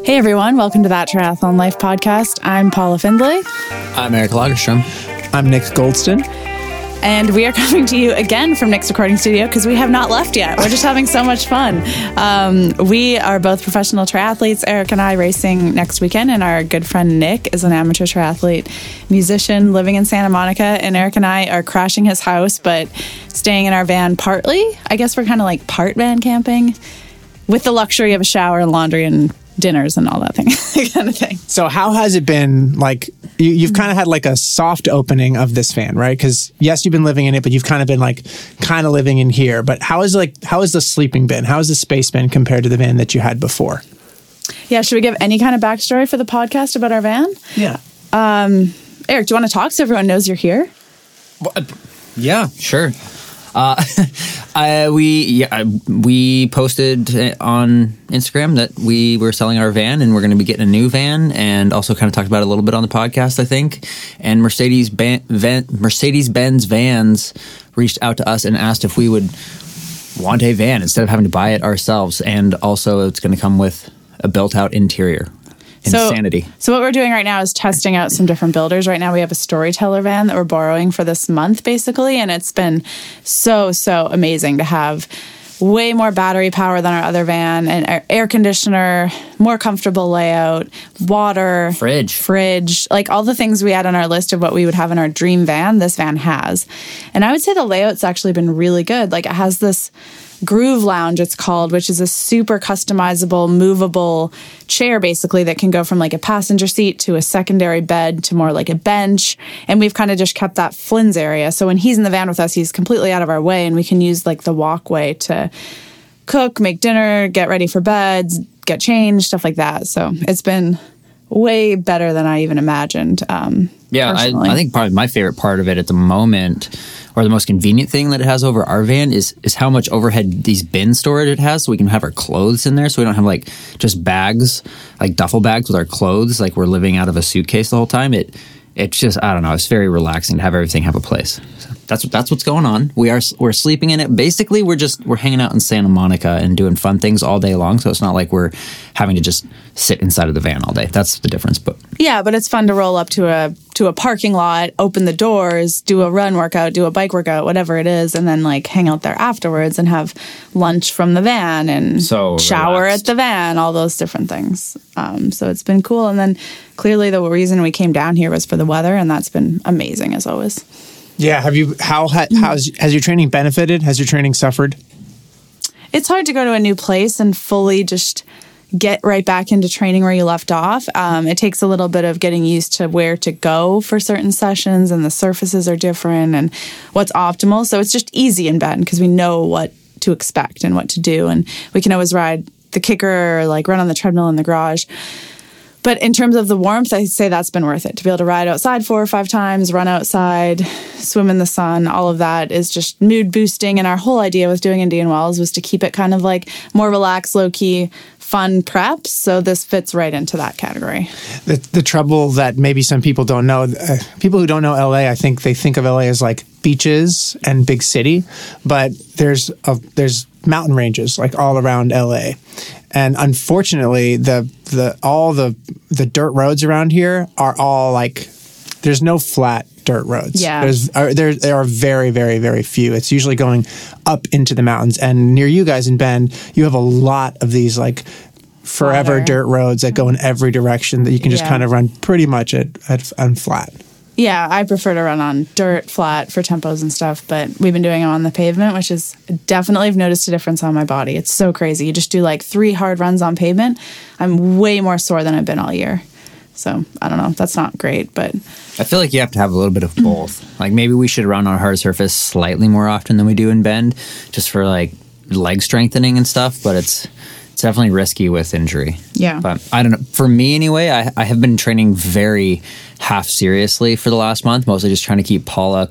Hey everyone, welcome to That Triathlon Life podcast. I'm Paula Findlay. I'm Eric Lagerstrom. I'm Nick Goldston. And we are coming to you again from Nick's recording studio because we have not left yet. We're just having so much fun. We are both professional triathletes, Eric and I racing next weekend, and our good friend Nick is an amateur triathlete, musician living in Santa Monica, and Eric and I are crashing his house, but staying in our van partly. I guess we're kind of like part van camping with the luxury of a shower and laundry and dinners and all that kind of thing. So how has it been? Like you've kind of had like a soft opening of this van, right? Because yes, you've been living in it, but you've kind of been like kind of living in here. But how has the sleeping been? How has the space been compared to the van that you had before? Yeah, should we give any kind of backstory for the podcast about our van? Yeah. Eric, do you want to talk so everyone knows you're here? Yeah, sure. We posted on Instagram that we were selling our van and we're going to be getting a new van, and also kind of talked about it a little bit on the podcast, I think. And Mercedes-Benz Vans reached out to us and asked if we would want a van instead of having to buy it ourselves. And also it's going to come with a built-out interior. Insanity. So what we're doing right now is testing out some different builders. Right now we have a Storyteller van that we're borrowing for this month, basically, and it's been so amazing to have way more battery power than our other van, and air conditioner, more comfortable layout, water, fridge, like all the things we had on our list of what we would have in our dream van, this van has. And I would say the layout's actually been really good. Like it has this Groove Lounge, it's called, which is a super customizable, movable chair, basically, that can go from like a passenger seat to a secondary bed to more like a bench. And we've kind of just kept that Flynn's area. So when he's in the van with us, he's completely out of our way, and we can use like the walkway to cook, make dinner, get ready for bed, get changed, stuff like that. So it's been way better than I even imagined. I think probably my favorite part of it at the moment, or the most convenient thing that it has over our van, is how much overhead these bin storage it has, so we can have our clothes in there, so we don't have like just bags, like duffel bags with our clothes, like we're living out of a suitcase the whole time. It's just, I don't know, it's very relaxing to have everything have a place. So that's what's going on. We're sleeping in it. Basically, we're hanging out in Santa Monica and doing fun things all day long. So it's not like we're having to just sit inside of the van all day. That's the difference. But it's fun to roll up to a parking lot, open the doors, do a run workout, do a bike workout, whatever it is, and then like hang out there afterwards and have lunch from the van and shower at the van, all those different things. So it's been cool. And then clearly the reason we came down here was for the weather, and that's been amazing as always. Yeah. Has your training benefited? Has your training suffered? It's hard to go to a new place and fully just get right back into training where you left off. It takes a little bit of getting used to where to go for certain sessions, and the surfaces are different and what's optimal. So it's just easy in bed because we know what to expect and what to do. And we can always ride the kicker or like run on the treadmill in the garage. But in terms of the warmth, I'd say that's been worth it. To be able to ride outside 4 or 5 times, run outside, swim in the sun, all of that is just mood boosting. And our whole idea with doing Indian Wells was to keep it kind of like more relaxed, low-key, fun preps. So this fits right into that category. The trouble that maybe some people don't know, people who don't know LA, I think they think of LA as like beaches and big city, but there's mountain ranges like all around LA. And unfortunately, all the dirt roads around here are all like, there's no flat dirt roads. Yeah. There are very, very, very few. It's usually going up into the mountains. And near you guys in Bend, you have a lot of these like forever dirt roads that go in every direction that you can just kind of run pretty much on flat. Yeah, I prefer to run on dirt, flat for tempos and stuff, but we've been doing them on the pavement, which is definitely, I've noticed a difference on my body. It's so crazy. You just do like 3 hard runs on pavement. I'm way more sore than I've been all year. So I don't know. That's not great, but I feel like you have to have a little bit of both. Like maybe we should run on hard surface slightly more often than we do in Bend, just for like leg strengthening and stuff, but it's definitely risky with injury. Yeah. But I don't know. For me anyway, I have been training very half seriously for the last month, mostly just trying to keep Paula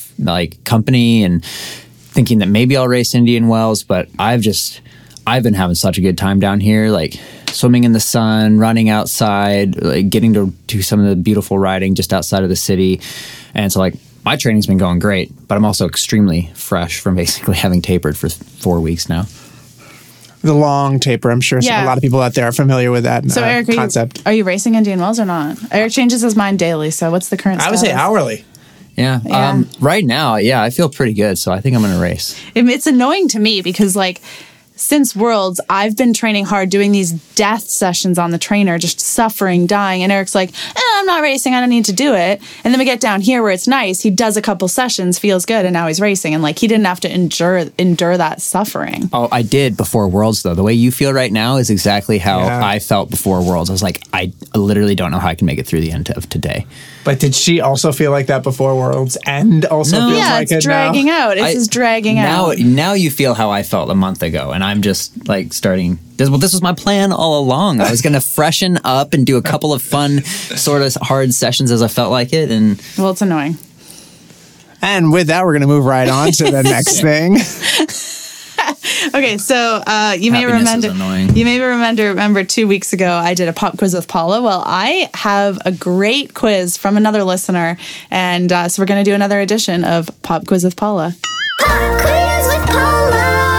company and thinking that maybe I'll race Indian Wells, but I've been having such a good time down here, like swimming in the sun, running outside, like getting to do some of the beautiful riding just outside of the city. And so like my training's been going great, but I'm also extremely fresh from basically having tapered for 4 weeks now. The long taper. I'm sure a lot of people out there are familiar with that so Eric, concept. Are you racing Indian Wells or not? Eric changes his mind daily. So what's the current status? I would say hourly. Yeah. Right now, I feel pretty good. So I think I'm going to race. It's annoying to me because since Worlds, I've been training hard, doing these death sessions on the trainer, just suffering, dying. And Eric's like, I'm not racing. I don't need to do it. And then we get down here where it's nice. He does a couple sessions, feels good, and now he's racing. And he didn't have to endure that suffering. Oh, I did before Worlds, though. The way you feel right now is exactly how I felt before Worlds. I was like, I literally don't know how I can make it through the end of today. But did she also feel like that before Worlds and also feels like it's dragging out. It's just dragging out. Now you feel how I felt a month ago, and I'm just starting. This was my plan all along. I was going to freshen up and do a couple of fun, sort of hard sessions as I felt like it. And well, it's annoying. And with that, we're going to move right on to the next thing. Okay, so you may remember 2 weeks ago I did a pop quiz with Paula. Well, I have a great quiz from another listener, and so we're going to do another edition of Pop Quiz with Paula. Pop Quiz with Paula.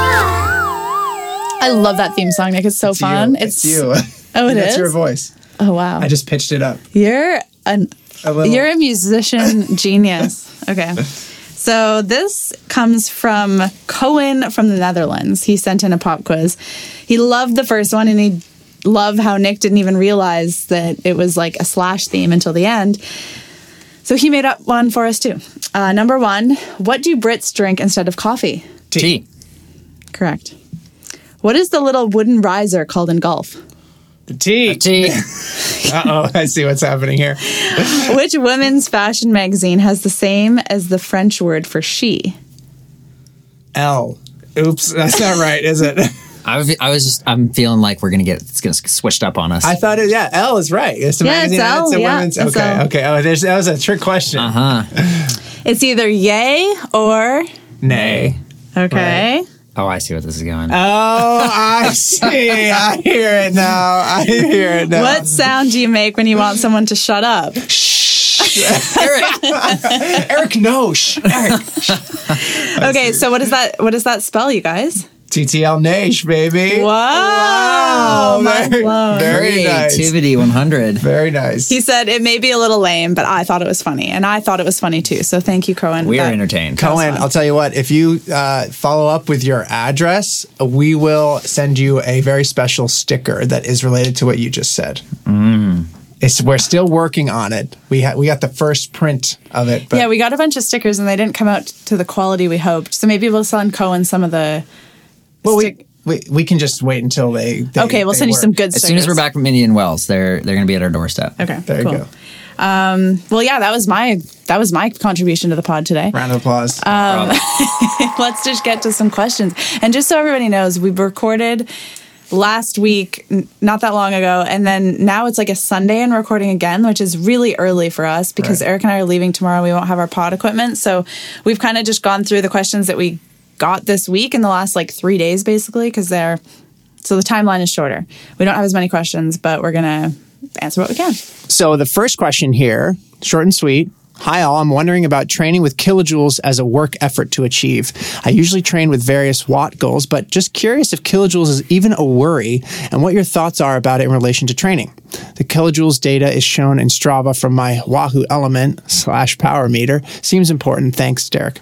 I love that theme song, Nick. It's so fun. It's you. Oh, it is? That's your voice. Oh, wow. I just pitched it up. You're a musician genius. Okay. So this comes from Cohen from the Netherlands. He sent in a pop quiz. He loved the first one, and he loved how Nick didn't even realize that it was a slash theme until the end. So he made up one for us too. Number 1, what do Brits drink instead of coffee? Tea. Correct. What is the little wooden riser called in golf? The tea. Uh-oh, I see what's happening here. Which women's fashion magazine has the same as the French word for she? L. Oops, that's not right, is it? I'm feeling like it's going to get switched up on us. I thought L is right. It's a magazine. It's L. It's a women's. It's okay, L. okay. Oh, that was a trick question. It's either yay or nay. Okay. Right. Oh, I see what this is going. Oh, I see. I hear it now. What sound do you make when you want someone to shut up? Shh. Eric, no. Shh. Eric. Okay, so what does that spell, you guys? TTL Nash, baby. Wow. Very nice. Creativity 100. Very nice. He said it may be a little lame, but I thought it was funny. And I thought it was funny too. So thank you, Cohen. We are entertained. Cohen, I'll tell you what, if you follow up with your address, we will send you a very special sticker that is related to what you just said. We're still working on it. We got the first print of it. But we got a bunch of stickers and they didn't come out to the quality we hoped. So maybe we'll send Cohen some of the... Well, we can just wait until they okay, we'll send you some good stickers. As soon as we're back from Indian Wells, they're going to be at our doorstep. Okay, there cool. You go. Well, yeah, that was my contribution to the pod today. Round of applause. Let's just get to some questions. And just so everybody knows, we recorded last week, not that long ago, and then now it's a Sunday and recording again, which is really early for us because Eric and I are leaving tomorrow. We won't have our pod equipment, so we've kind of just gone through the questions that we got this week in the last 3 days, basically, because so the timeline is shorter. We don't have as many questions, but we're gonna answer what we can. So the first question here, short and sweet. Hi all, I'm wondering about training with kilojoules as a work effort to achieve. I usually train with various watt goals, but just curious if kilojoules is even a worry and what your thoughts are about it in relation to training. The kilojoules data is shown in Strava from my Wahoo Element / power meter. Seems important. Thanks, Derek.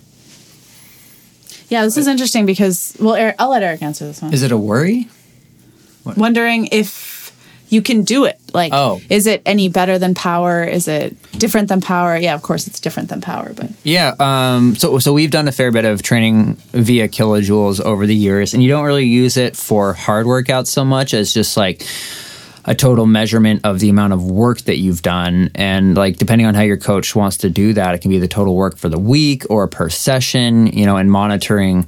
Yeah, this is interesting because, well, I'll let Eric answer this one. Is it a worry? What? Wondering if you can do it. Is it any better than power? Is it different than power? Yeah, of course it's different than power, but... Yeah, so we've done a fair bit of training via kilojoules over the years, and you don't really use it for hard workouts so much as just a total measurement of the amount of work that you've done. And depending on how your coach wants to do that, it can be the total work for the week or per session, and monitoring.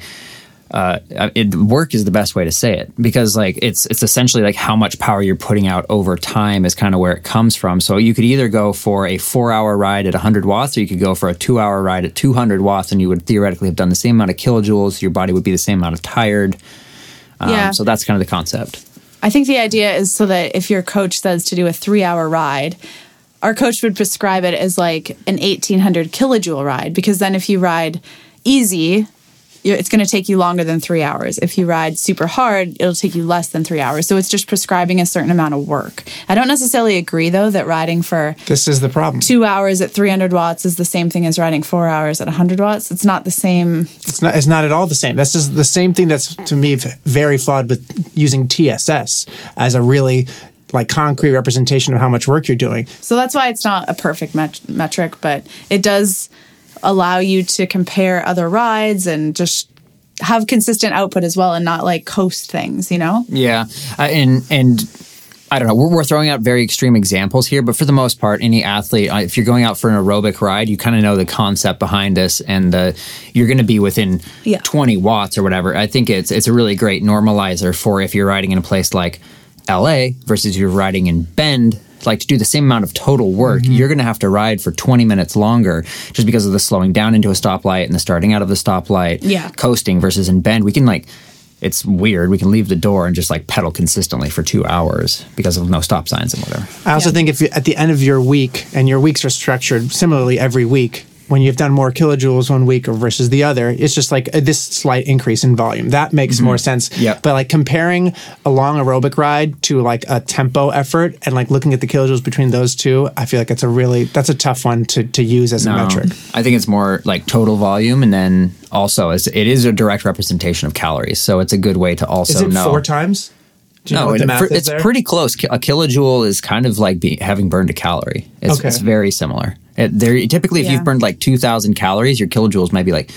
Work is the best way to say it because it's essentially how much power you're putting out over time is kind of where it comes from. So you could either go for a 4-hour ride at 100 watts or you could go for a 2-hour ride at 200 watts and you would theoretically have done the same amount of kilojoules. Your body would be the same amount of tired. So that's kind of the concept. I think the idea is so that if your coach says to do a 3-hour ride, our coach would prescribe it as an 1800 kilojoule ride, because then if you ride easy, it's going to take you longer than 3 hours. If you ride super hard, it'll take you less than 3 hours. So it's just prescribing a certain amount of work. I don't necessarily agree, though, that riding for This is the problem. 2 hours at 300 watts is the same thing as riding 4 hours at 100 watts. It's not the same. It's not at all the same. That's just the same thing that's, to me, very flawed with using TSS as a really like concrete representation of how much work you're doing. So that's why it's not a perfect metric, but it does allow you to compare other rides and just have consistent output as well and not like coast things, you know? Yeah. And I don't know, we're throwing out very extreme examples here, but for the most part, any athlete, if you're going out for an aerobic ride, you kind of know the concept behind this and you're going to be within 20 watts or whatever. I think it's a really great normalizer for if you're riding in a place like LA versus you're riding in Bend. Like to do the same amount of total work, you're going to have to ride for 20 minutes longer just because of the slowing down into a stoplight and the starting out of the stoplight. Yeah. Coasting versus in Bend, we can it's weird. We can leave the door and just like pedal consistently for 2 hours because of no stop signs and whatever. I also think if you, at the end of your week, and your weeks are structured similarly every week, when you've done more kilojoules one week versus the other, it's just like this slight increase in volume. That makes more sense. Yep. But like comparing a long aerobic ride to like a tempo effort and like looking at the kilojoules between those two, I feel like that's a tough one to use as a metric. I think it's more like total volume, and then also it is a direct representation of calories. So it's a good way to also know. 4 times? Do you know No, what the math is it's there? pretty close. A kilojoule is kind of like having burned a calorie. It's very similar. Typically, if you've burned like 2,000 calories, your kilojoules might be like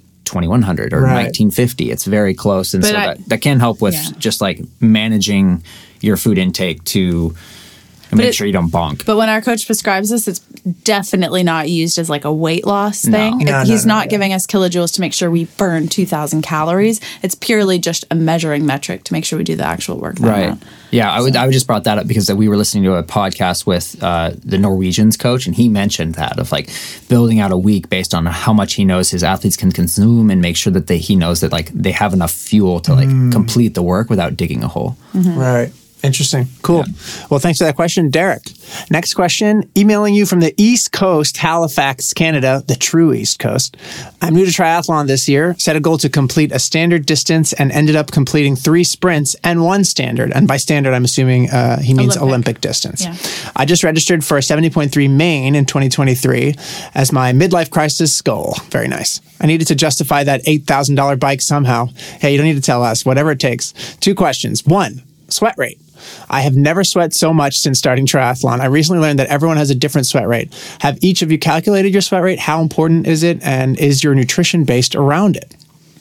2,100 or 1950. It's very close. And that can help with just like managing your food intake to make sure you don't bonk. But when our coach prescribes this, it's definitely not used as like a weight loss thing. He's not giving us kilojoules to make sure we burn 2,000 calories. It's purely just a measuring metric to make sure we do the actual work. Right. Yeah, I would just brought that up because we were listening to a podcast with the Norwegians coach, and he mentioned that of like building out a week based on how much he knows his athletes can consume and make sure that he knows that like they have enough fuel to like complete the work without digging a hole. Right. Interesting. Cool. Yeah. Well, thanks for that question, Derek. Next question, emailing you from the East Coast, Halifax, Canada, the true East Coast. I'm new to triathlon this year, set a goal to complete a standard distance and ended up completing 3 sprints and 1 standard. And by standard, I'm assuming he means Olympic distance. Yeah. I just registered for a 70.3 main in 2023 as my midlife crisis goal. Very nice. I needed to justify that $8,000 bike somehow. Hey, you don't need to tell us, whatever it takes. 2 questions. 1, sweat rate. I have never sweat so much since starting triathlon. I recently learned that everyone has a different sweat rate. Have each of you calculated your sweat rate? How important is it? And is your nutrition based around it?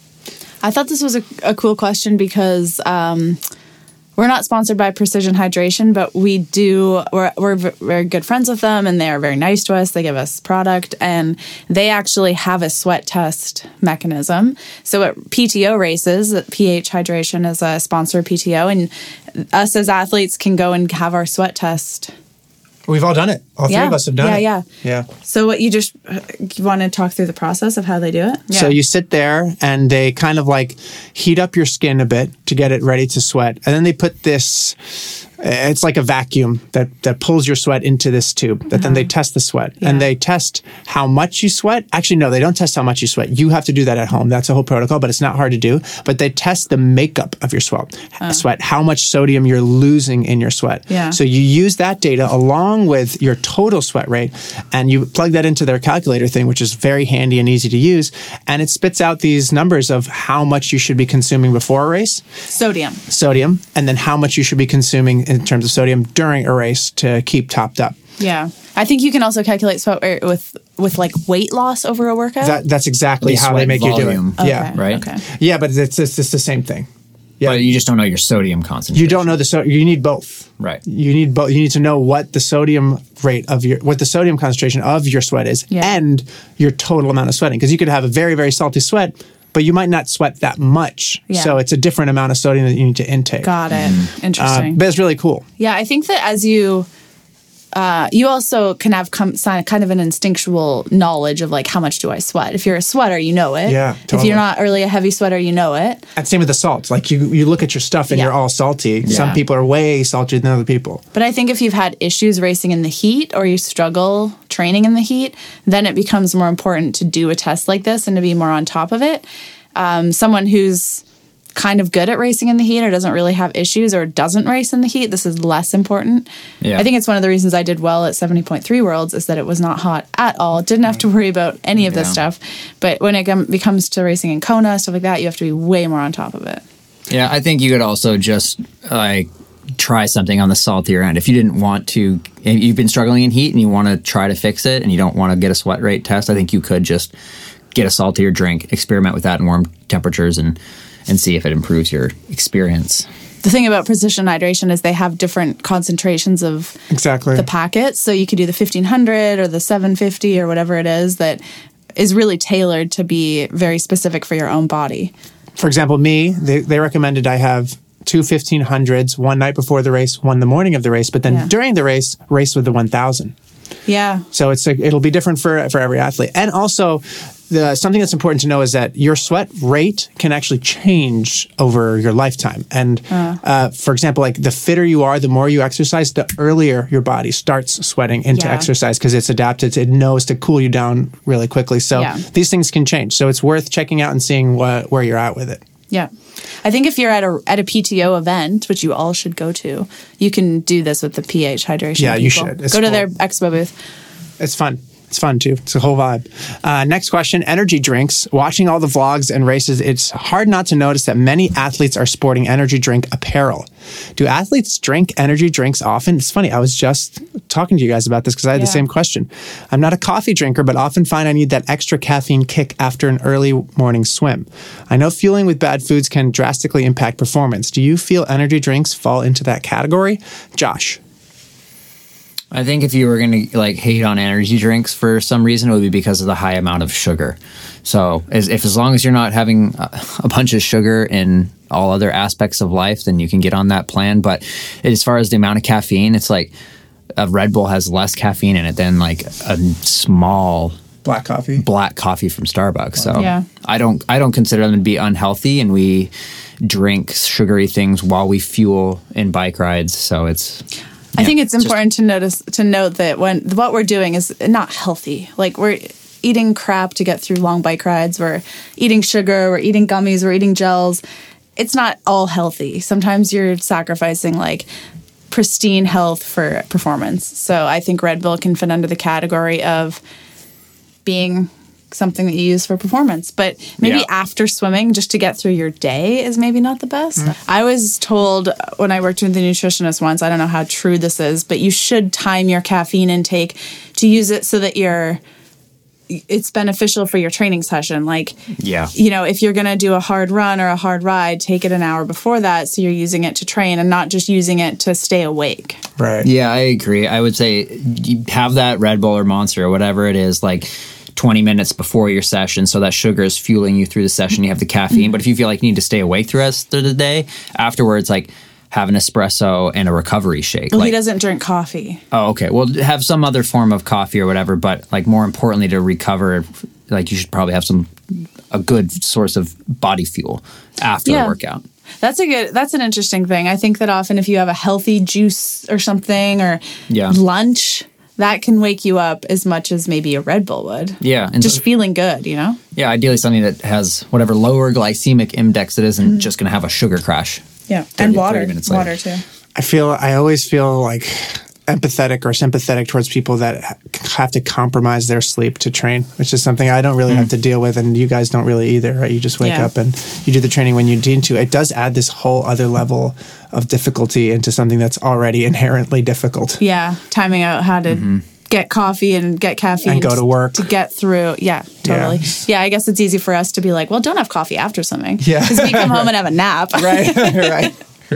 I thought this was a cool question because we're not sponsored by Precision Hydration, but we're very good friends with them, and they are very nice to us. They give us product, and they actually have a sweat test mechanism. So at PTO races, PH Hydration is a sponsor of PTO, and us as athletes can go and have our sweat test. We've all done it. All 3 of us have done it. Yeah. So what you want to talk through the process of how they do it? Yeah. So you sit there and they kind of like heat up your skin a bit to get it ready to sweat. And then they put this, it's like a vacuum that pulls your sweat into this tube that then they test the sweat. Yeah. And they test how much you sweat. Actually, no, they don't test how much you sweat. You have to do that at home. That's a whole protocol, but it's not hard to do. But they test the makeup of your sweat, how much sodium you're losing in your sweat. Yeah. So you use that data along with your total sweat rate, and you plug that into their calculator thing, which is very handy and easy to use. And it spits out these numbers of how much you should be consuming before a race. Sodium, and then how much you should be consuming in terms of sodium during a race to keep topped up. Yeah. I think you can also calculate sweat rate with like weight loss over a workout. That's exactly how they make volume. you do it. Okay. Yeah. Right? Okay. Yeah, but it's the same thing. Yeah. But you just don't know your sodium concentration. You don't know you need both. Right. You need both. You need to know what the sodium rate of what the sodium concentration of your sweat is and your total amount of sweating. Because you could have a very, very salty sweat, but you might not sweat that much. Yeah. So it's a different amount of sodium that you need to intake. Got it. Interesting. But it's really cool. Yeah, I think that as you also can have kind of an instinctual knowledge of like, how much do I sweat? If you're a sweater, you know it. Yeah, totally. If you're not really a heavy sweater, you know it. And same with the salt. Like you look at your stuff and you're all salty. Yeah. Some people are way saltier than other people. But I think if you've had issues racing in the heat or you struggle training in the heat, then it becomes more important to do a test like this and to be more on top of it. someone who's kind of good at racing in the heat or doesn't really have issues or doesn't race in the heat, this is less important. I think it's one of the reasons I did well at 70.3 Worlds is that it was not hot at all. Didn't have to worry about any of this stuff. But when it becomes to racing in Kona, stuff like that, you have to be way more on top of it. Yeah, I think you could also just try something on the saltier end. If you didn't want to, if you've been struggling in heat and you want to try to fix it and you don't want to get a sweat rate test, I think you could just get a saltier drink, experiment with that in warm temperatures and see if it improves your experience. The thing about Precision Hydration is they have different concentrations of the packets. So you could do the 1500 or the 750 or whatever it is that is really tailored to be very specific for your own body. For example, they recommended I have 2 1500s, one night before the race, one the morning of the race, but then during the race with the 1000. Yeah. So it'll be different for every athlete. And also, something that's important to know is that your sweat rate can actually change over your lifetime. And for example, like the fitter you are, the more you exercise, the earlier your body starts sweating into exercise because it's adapted. It knows to cool you down really quickly. So these things can change. So it's worth checking out and seeing where you're at with it. Yeah. I think if you're at a PTO event, which you all should go to, you can do this with the pH hydration. Yeah, people. you should. Go to their expo booth. It's fun. It's fun too. It's a whole vibe. Next question, energy drinks. Watching all the vlogs and races, it's hard not to notice that many athletes are sporting energy drink apparel. Do athletes drink energy drinks often? It's funny. I was just talking to you guys about this because I had the same question. I'm not a coffee drinker, but often find I need that extra caffeine kick after an early morning swim. I know fueling with bad foods can drastically impact performance. Do you feel energy drinks fall into that category? Josh? I think if you were going to hate on energy drinks for some reason, it would be because of the high amount of sugar. So as long as you're not having a bunch of sugar in all other aspects of life, then you can get on that plan. But as far as the amount of caffeine, it's like a Red Bull has less caffeine in it than like a small black coffee from Starbucks. So I don't consider them to be unhealthy, and we drink sugary things while we fuel in bike rides. So it's... I think it's important to note that what we're doing is not healthy. Like we're eating crap to get through long bike rides. We're eating sugar. We're eating gummies. We're eating gels. It's not all healthy. Sometimes you're sacrificing like pristine health for performance. So I think Red Bull can fit under the category of being something that you use for performance. But maybe after swimming, just to get through your day is maybe not the best. I was told when I worked with the nutritionist once, I don't know how true this is, but you should time your caffeine intake to use it so that it's beneficial for your training session. Like, if you're going to do a hard run or a hard ride, take it an hour before that so you're using it to train and not just using it to stay awake. Right. Yeah, I agree. I would say you have that Red Bull or Monster or whatever it is, like 20 minutes before your session, so that sugar is fueling you through the session. You have the caffeine, but if you feel like you need to stay awake the rest of the day, afterwards, like have an espresso and a recovery shake. Well, he doesn't drink coffee. Oh, okay. Well, have some other form of coffee or whatever, but like more importantly to recover, like you should probably have a good source of body fuel after the workout. That's an interesting thing. I think that often if you have a healthy juice or something or lunch, that can wake you up as much as maybe a Red Bull would. Yeah. And just feeling good, you know? Yeah, ideally something that has whatever lower glycemic index it isn't just going to have a sugar crash. Yeah, and water. Too. I always feel like empathetic or sympathetic towards people that have to compromise their sleep to train, which is something I don't really have to deal with, and you guys don't really either, right? You just wake up and you do the training when you need to. It does add this whole other level of difficulty into something that's already inherently difficult. Yeah, timing out how to get coffee and get caffeine. And go to work. To get through. Yeah, totally. Yeah, I guess it's easy for us to be like, well, don't have coffee after swimming. Yeah. Because we come home and have a nap. Right.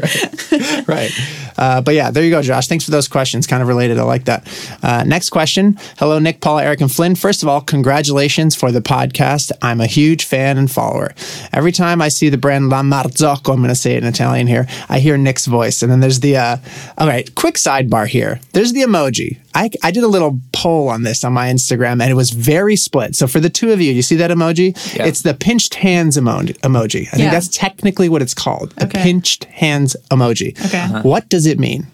But yeah, there you go, Josh. Thanks for those questions. Kind of related. I like that. Next question. Hello, Nick, Paula, Eric, and Flynn. First of all, congratulations for the podcast. I'm a huge fan and follower. Every time I see the brand La Marzocco, I'm going to say it in Italian here, I hear Nick's voice. And then there's the, all right, quick sidebar here. There's the emoji. I did a little poll on this on my Instagram, and it was very split. So for the two of you see that emoji? Yeah. It's the pinched hands emoji. I think that's technically what it's called. The pinched hands emoji. Okay. What does it mean?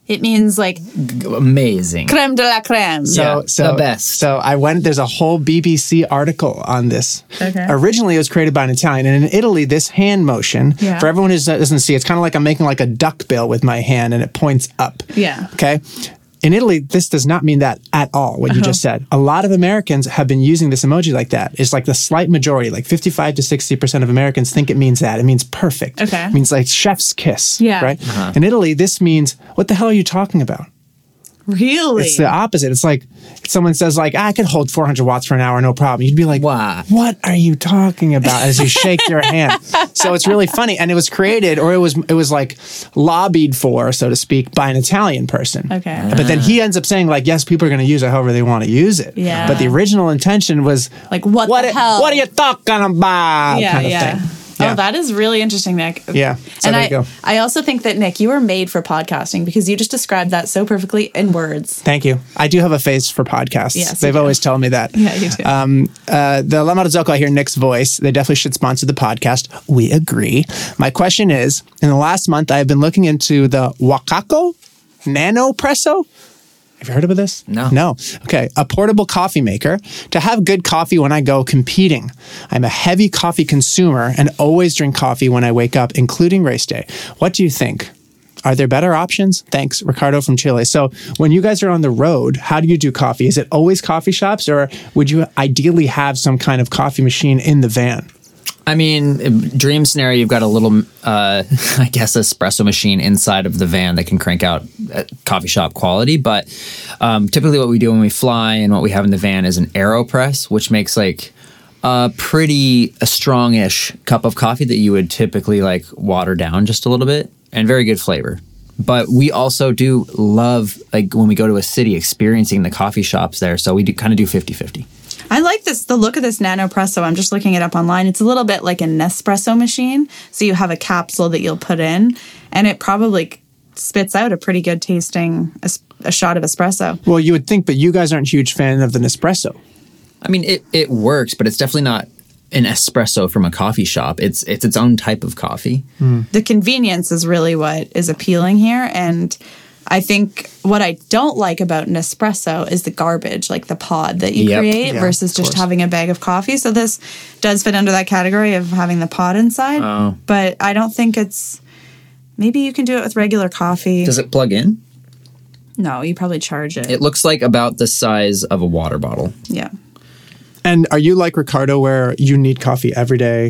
It means like amazing. Creme de la creme. The best. So I went, there's a whole BBC article on this. Okay. Originally, it was created by an Italian. And in Italy, this hand motion, for everyone who doesn't see, it's kind of like I'm making like a duck bill with my hand and it points up. Yeah. Okay. In Italy, this does not mean that at all, what you just said. A lot of Americans have been using this emoji like that. It's like the slight majority, like 55 to 60% of Americans think it means that. It means perfect. Okay. It means like chef's kiss. Yeah. Right? In Italy, this means, what the hell are you talking about? Really? It's the opposite. It's like someone says like, I could hold 400 watts for an hour, no problem. You'd be like, what are you talking about as you shake your hand? So it's really funny. And it was created, or it was like lobbied for, so to speak, by an Italian person. Okay. But then he ends up saying like, yes, people are going to use it however they want to use it. Yeah. But the original intention was like, what the hell? What are you talking about? Yeah, kind of yeah. thing. Oh, that is really interesting, Nick. Yeah. So and there you go. I also think that, Nick, you were made for podcasting because you just described that so perfectly in words. Thank you. I do have a face for podcasts. Yes, They've always told me that. Yeah, you do. The La Marzocco, I hear Nick's voice. They definitely should sponsor the podcast. We agree. My question is, in the last month, I have been looking into the Wakako Nano Presso. Have you heard about this? No. Okay. A portable coffee maker to have good coffee when I go competing. I'm a heavy coffee consumer and always drink coffee when I wake up, including race day. What do you think? Are there better options? Thanks, Ricardo from Chile. So when you guys are on the road, how do you do coffee? Is it always coffee shops, or would you ideally have some kind of coffee machine in the van? I mean, dream scenario, you've got a little, I guess, espresso machine inside of the van that can crank out coffee shop quality. But typically what we do when we fly and what we have in the van is an AeroPress, which makes like a strongish cup of coffee that you would typically like water down just a little bit, and very good flavor. But we also do love, like when we go to a city, experiencing the coffee shops there. So we do kind of do 50-50. I like the look of this Nanopresso. I'm just looking it up online. It's a little bit like a Nespresso machine. So you have a capsule that you'll put in, and it probably spits out a pretty good tasting, a shot of espresso. Well, you would think, but you guys aren't a huge fan of the Nespresso. I mean, it works, but it's definitely not an espresso from a coffee shop. It's its own type of coffee. The convenience is really what is appealing here, and I think what I don't like about Nespresso is the garbage, like the pod that you create versus just having a bag of coffee. So this does fit under that category of having the pod inside. Oh. But I don't think it's... Maybe you can do it with regular coffee. Does it plug in? No, you probably charge it. It looks like about the size of a water bottle. Yeah. And are you like Ricardo, where you need coffee every day,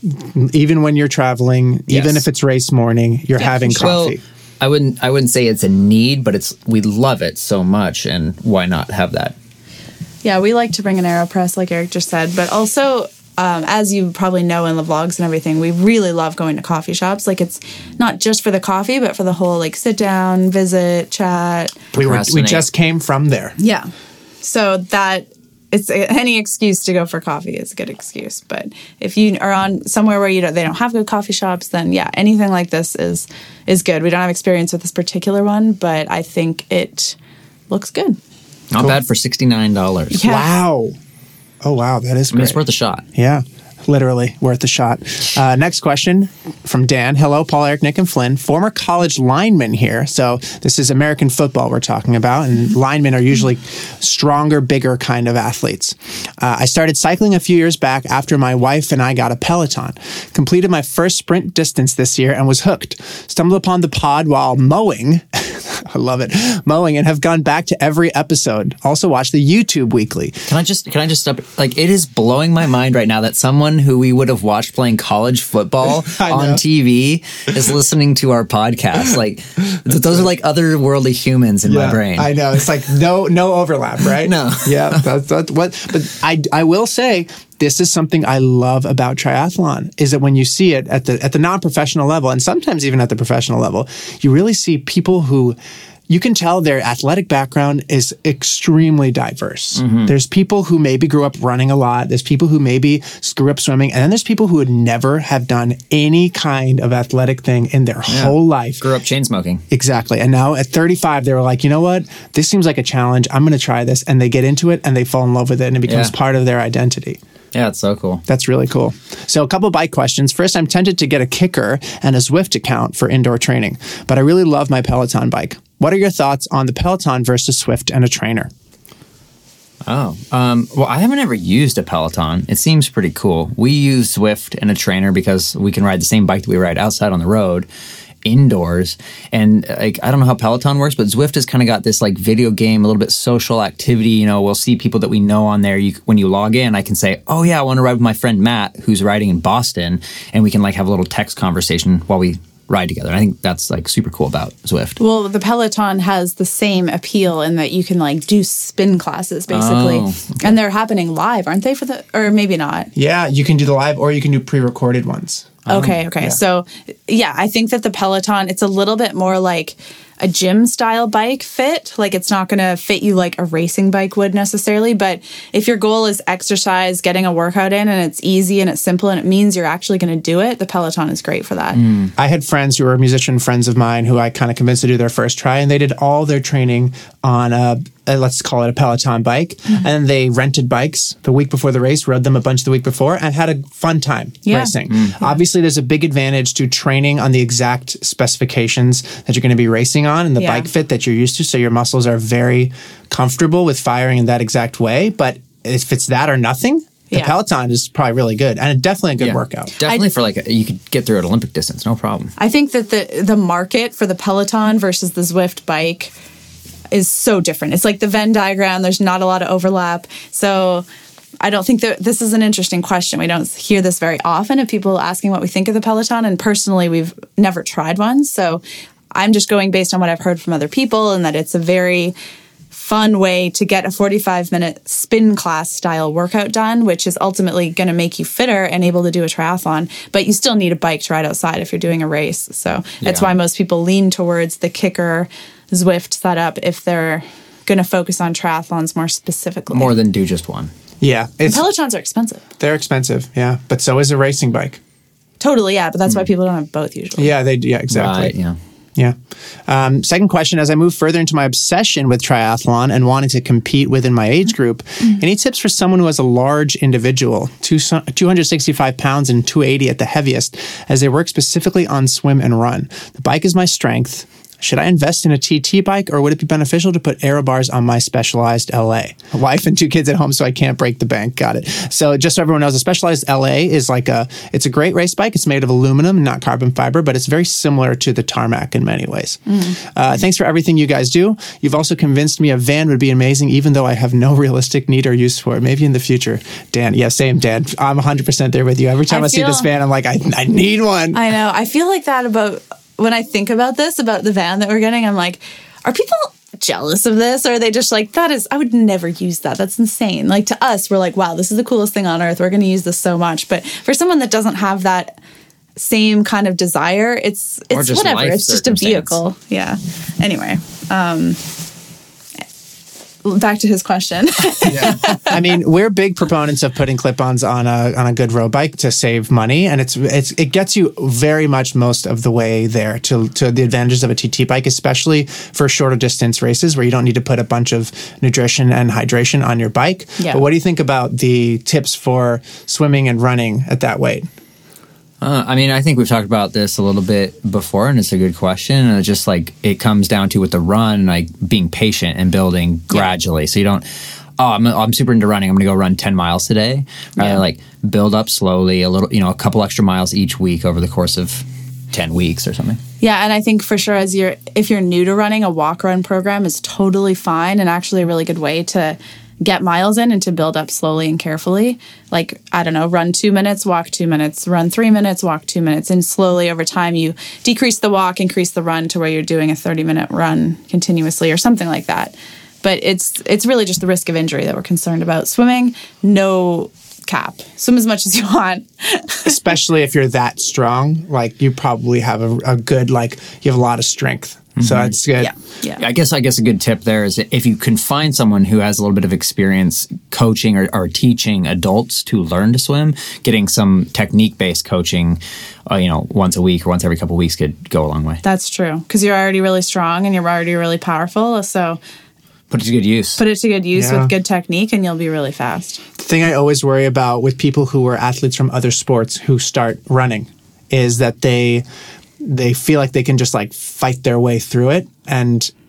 even when you're traveling, even if it's race morning, you're having coffee? Well, I wouldn't say it's a need, but we love it so much, and why not have that? Yeah, we like to bring an AeroPress, like Eric just said, but also, as you probably know in the vlogs and everything, we really love going to coffee shops. Like, it's not just for the coffee, but for the whole, like, sit down, visit, chat. We just came from there. Yeah. So that... It's any excuse to go for coffee is a good excuse. But if you are on somewhere where they don't have good coffee shops, then yeah, anything like this is good. We don't have experience with this particular one, but I think it looks good. Not bad for $69. Yeah. Wow. Oh, wow. That is great. I mean, it's worth a shot. Yeah. Literally worth a shot. Next question from Dan. Hello, Paul, Eric, Nick, and Flynn. Former college lineman here. So this is American football we're talking about. And linemen are usually stronger, bigger kind of athletes. I started cycling a few years back after my wife and I got a Peloton. Completed my first sprint distance this year and was hooked. Stumbled upon the pod while mowing. I love it. Mowing, and have gone back to every episode. Also watch the YouTube weekly. Can I just stop? Like, it is blowing my mind right now that someone who we would have watched playing college football on TV is listening to our podcast. Like, those are like otherworldly humans in my brain. I know. It's like no overlap, right? No. Yeah, that's what. But I will say, this is something I love about triathlon, is that when you see it at the non-professional level, and sometimes even at the professional level, you really see people who you can tell their athletic background is extremely diverse. Mm-hmm. There's people who maybe grew up running a lot. There's people who maybe grew up swimming. And then there's people who would never have done any kind of athletic thing in their whole life. Grew up chain smoking. Exactly. And now at 35, they were like, you know what? This seems like a challenge. I'm going to try this. And they get into it and they fall in love with it and it becomes part of their identity. Yeah, it's so cool. That's really cool. So a couple of bike questions. First, I'm tempted to get a Kicker and a Zwift account for indoor training, but I really love my Peloton bike. What are your thoughts on the Peloton versus Zwift and a trainer? Well, I haven't ever used a Peloton. It seems pretty cool. We use Zwift and a trainer because we can ride the same bike that we ride outside on the road, indoors. And like, I don't know how Peloton works, but Zwift has kind of got this like video game, a little bit social activity. You know, we'll see people that we know on there. When you log in, I can say, oh yeah, I want to ride with my friend Matt, who's riding in Boston. And we can like have a little text conversation while we ride together. And I think that's like super cool about Zwift. Well, the Peloton has the same appeal in that you can like do spin classes basically. Oh, okay. And they're happening live, aren't they, or maybe not? Yeah, you can do the live or you can do pre-recorded ones. Okay. Yeah. So, yeah, I think that the Peloton, it's a little bit more like a gym style bike fit. Like it's not going to fit you like a racing bike would necessarily. But if your goal is exercise, getting a workout in, and it's easy and it's simple and it means you're actually going to do it, the Peloton is great for that. I had friends who were musician friends of mine who I kind of convinced to do their first try, and they did all their training on let's call it a Peloton bike. And they rented bikes the week before the race, rode them a bunch the week before, and had a fun time racing. Obviously, there's a big advantage to training on the exact specifications that you're going to be racing on and the bike fit that you're used to. So your muscles are very comfortable with firing in that exact way. But if it's that or nothing, the Peloton is probably really good, and definitely a good workout. Definitely for like, you could get through at Olympic distance, no problem. I think that the market for the Peloton versus the Zwift bike is so different. It's like the Venn diagram. There's not a lot of overlap. So I don't think that this is an interesting question. We don't hear this very often of people asking what we think of the Peloton. And personally, we've never tried one. So I'm just going based on what I've heard from other people, and that it's a very fun way to get a 45-minute spin class style workout done, which is ultimately going to make you fitter and able to do a triathlon. But you still need a bike to ride outside if you're doing a race. So that's why most people lean towards the Kicker Zwift setup if they're going to focus on triathlons more specifically. More than do just one. Yeah. Pelotons are expensive. They're expensive, yeah. But so is a racing bike. Totally, yeah. But that's why people don't have both usually. Yeah, exactly. Right, yeah. Yeah. Second question, as I move further into my obsession with triathlon and wanting to compete within my age group, any tips for someone who has a large individual, 265 pounds and 280 at the heaviest, as they work specifically on swim and run? The bike is my strength. Should I invest in a TT bike, or would it be beneficial to put aero bars on my Specialized LA? A wife and 2 kids at home, so I can't break the bank. Got it. So just so everyone knows, a Specialized LA is it's a great race bike. It's made of aluminum, not carbon fiber, but it's very similar to the Tarmac in many ways. Thanks for everything you guys do. You've also convinced me a van would be amazing, even though I have no realistic need or use for it. Maybe in the future. Dan, yeah, same, Dan. I'm 100% there with you. Every time I see this van, I'm like, I need one. I know. I feel like that about... When I think about this, about the van that we're getting, I'm like, are people jealous of this? Or are they just like, I would never use that. That's insane. Like to us, we're like, wow, this is the coolest thing on earth. We're going to use this so much. But for someone that doesn't have that same kind of desire, it's whatever. It's just a vehicle. Yeah. Anyway, back to his question. I mean, we're big proponents of putting clip-ons on a good road bike to save money, and it gets you very much most of the way there to the advantages of a TT bike, especially for shorter distance races where you don't need to put a bunch of nutrition and hydration on your bike. Yeah. But what do you think about the tips for swimming and running at that weight? I mean, I think we've talked about this a little bit before, and it's a good question. And it's just like, it comes down to with the run, like being patient and building gradually. So you don't, I'm super into running, I'm going to go run 10 miles today. Rather like build up slowly, a couple extra miles each week over the course of 10 weeks or something. Yeah, and I think for sure if you're new to running, a walk run program is totally fine and actually a really good way to get miles in and to build up slowly and carefully. Like, I don't know, run 2 minutes, walk 2 minutes, run 3 minutes, walk 2 minutes. And slowly over time, you decrease the walk, increase the run to where you're doing a 30-minute run continuously or something like that. But it's really just the risk of injury that we're concerned about. Swimming, no cap. Swim as much as you want. Especially if you're that strong, like you probably have a good, like you have a lot of strength. So that's good. Yeah. I guess a good tip there is if you can find someone who has a little bit of experience coaching or teaching adults to learn to swim, getting some technique-based coaching, once a week or once every couple of weeks could go a long way. That's true, because you're already really strong and you're already really powerful. So put it to good use. With good technique, and you'll be really fast. The thing I always worry about with people who are athletes from other sports who start running is that they feel like they can just like fight their way through it. And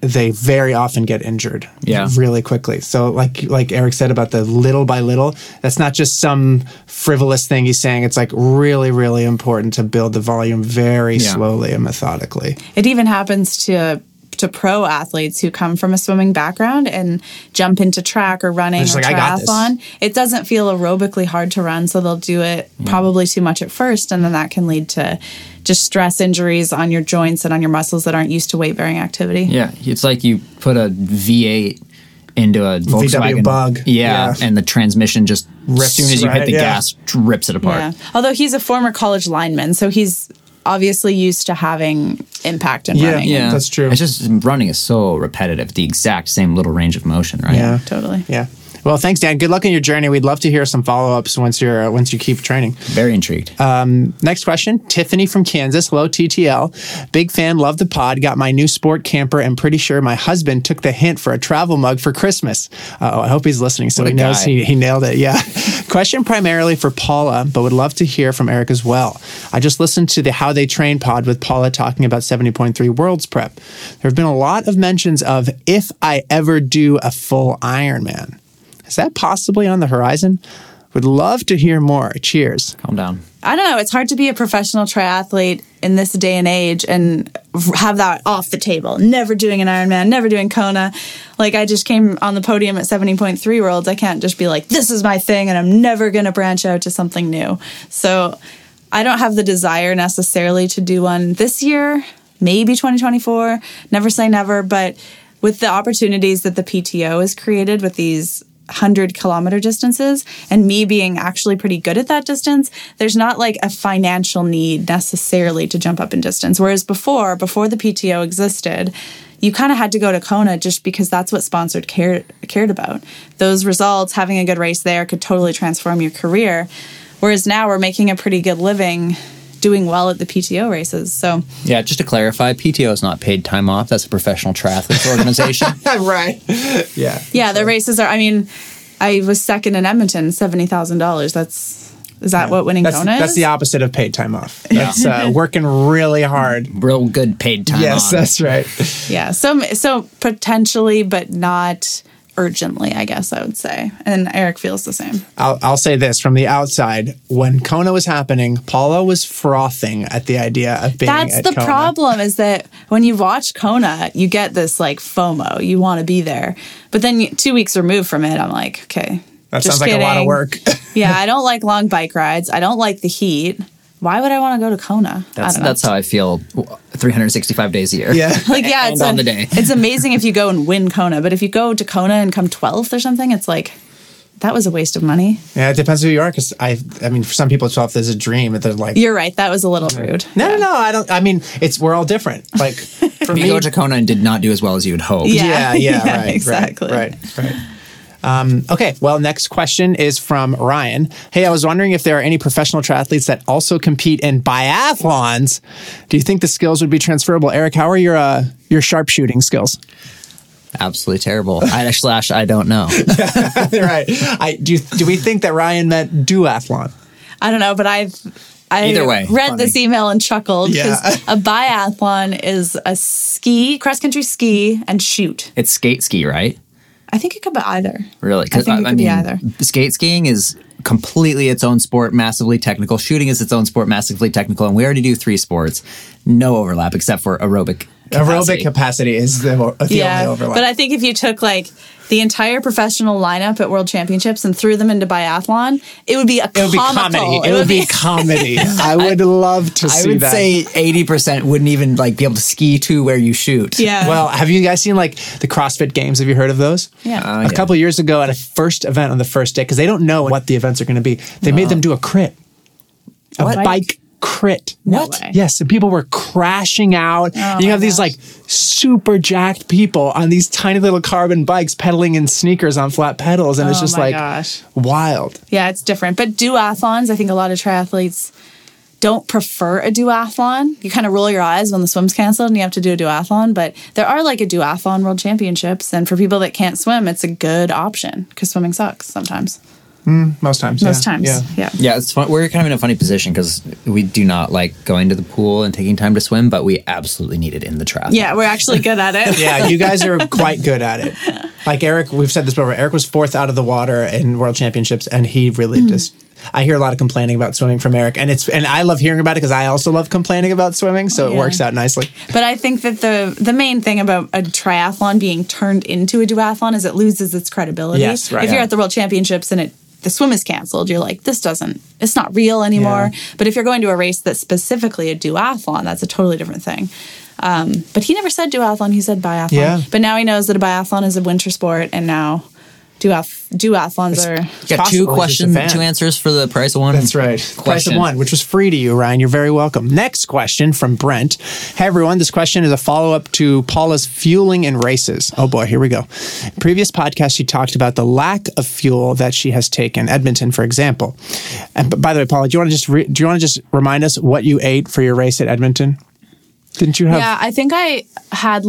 they very often get injured Yeah. really quickly. So like Eric said about the little by little, that's not just some frivolous thing he's saying. It's like really, really important to build the volume very slowly and methodically. It even happens to pro athletes who come from a swimming background and jump into track or running or like, I got this. triathlon. It doesn't feel aerobically hard to run, so they'll do it probably too much at first, and then that can lead to just stress injuries on your joints and on your muscles that aren't used to weight-bearing activity. Yeah, it's like you put a V8 into a Volkswagen VW Bug. Yeah, and the transmission just Rips, as soon as you hit the gas, rips it apart. Yeah. Although he's a former college lineman, so he's obviously used to having impact in running. Yeah, that's true. It's just running is so repetitive, the exact same little range of motion, right? Yeah. Totally. Yeah. Well, thanks, Dan. Good luck in your journey. We'd love to hear some follow-ups once you keep training. Very intrigued. Next question, Tiffany from Kansas. Hello, TTL. Big fan, love the pod. Got my new sport camper and pretty sure my husband took the hint for a travel mug for Christmas. I hope he's listening so he knows he nailed it. Yeah. Question primarily for Paula, but would love to hear from Eric as well. I just listened to the How They Train pod with Paula talking about 70.3 Worlds Prep. There have been a lot of mentions of if I ever do a full Ironman. Is that possibly on the horizon? Would love to hear more. Cheers. Calm down. I don't know. It's hard to be a professional triathlete in this day and age and have that off the table. Never doing an Ironman, never doing Kona. Like, I just came on the podium at 70.3 Worlds. I can't just be like, this is my thing and I'm never going to branch out to something new. So I don't have the desire necessarily to do one this year, maybe 2024. Never say never. But with the opportunities that the PTO has created with these 100-kilometer distances and me being actually pretty good at that distance, there's not like a financial need necessarily to jump up in distance. Whereas before the PTO existed, you kind of had to go to Kona just because that's what sponsored cared about. Those results, having a good race there could totally transform your career. Whereas now we're making a pretty good living doing well at the PTO races. So yeah, just to clarify, PTO is not paid time off. That's a professional triathletes organization. Right. Yeah. Yeah, the races are, I mean, I was second in Edmonton, $70,000. Is that what winning Kona is? That's the opposite of paid time off. That's working really hard. Real good paid time Yes, that's right. Yeah, so potentially, but not urgently, I guess I would say. And Eric feels the same. I'll say this from the outside. When Kona was happening, Paula was frothing at the idea of being at Kona. That's the problem, is that when you watch Kona, you get this like FOMO. You want to be there. But then 2 weeks removed from it, I'm like, okay. That sounds like a lot of work. Yeah, I don't like long bike rides. I don't like the heat. Why would I want to go to Kona? That's how I feel 365 days a year. Yeah. Like, yeah, and on the day. It's amazing if you go and win Kona, but if you go to Kona and come 12th or something, it's like, that was a waste of money. Yeah, it depends who you are. Because I mean, for some people, 12th is a dream. They're like, you're right. That was a little rude. No, I don't. I mean, we're all different. Like, for me, you go to Kona and did not do as well as you would hope. Yeah, right, exactly. Right. Okay, well, next question is from Ryan. Hey, I was wondering if there are any professional triathletes that also compete in biathlons. Do you think the skills would be transferable? Eric, how are your sharpshooting skills? Absolutely terrible. I don't know. Right. Do we think that Ryan meant duathlon? I don't know, but I Either way, read funny. this email and chuckled because Yeah. a biathlon is a cross-country ski and shoot. It's skate ski, right? I think it could be either. Really? I think it could be either. Skate skiing is completely its own sport, massively technical. Shooting is its own sport, massively technical. And we already do 3 sports. No overlap except for aerobic capacity. Aerobic capacity is the only overlap. But I think if you took like the entire professional lineup at World Championships and threw them into biathlon, it would be comedy. It would be comedy. I would love to see that. I would say 80% wouldn't even like be able to ski to where you shoot. Yeah. Well, have you guys seen like the CrossFit Games? Have you heard of those? Yeah. A couple of years ago at a first event on the first day, because they don't know what the events are going to be, they made them do a crit. A bike crit. No way. Yes, and people were crashing out. You have these like super jacked people on these tiny little carbon bikes pedaling in sneakers on flat pedals, and it's just like wild. Yeah, it's different. But duathlons, I think a lot of triathletes don't prefer a duathlon. You kind of roll your eyes when the swim's canceled and you have to do a duathlon, but there are like a duathlon world championships, and for people that can't swim, it's a good option because swimming sucks sometimes. Most times. Most times. Yeah. Yeah, it's fun. We're kind of in a funny position because we do not like going to the pool and taking time to swim, but we absolutely need it in the triathlon. Yeah, we're actually good at it. Yeah, you guys are quite good at it. Like Eric, we've said this before. Eric was 4th out of the water in World Championships, and he really just. I hear a lot of complaining about swimming from Eric, and I love hearing about it because I also love complaining about swimming, so it works out nicely. But I think that the main thing about a triathlon being turned into a duathlon is it loses its credibility. Yes, right. If you're at the World Championships and the swim is canceled, you're like, it's not real anymore. Yeah. But if you're going to a race that's specifically a duathlon, that's a totally different thing. But he never said duathlon, he said biathlon. Yeah. But now he knows that a biathlon is a winter sport, and now duathlons are... You got 2 questions, 2 answers for the price of 1. That's right. Price of 1, which was free to you, Ryan. You're very welcome. Next question from Brent. Hey, everyone. This question is a follow-up to Paula's fueling in races. Oh, boy. Here we go. In previous podcast, she talked about the lack of fuel that she has taken. Edmonton, for example. And by the way, Paula, do you want to just remind us what you ate for your race at Edmonton? Didn't you have... Yeah, I think I had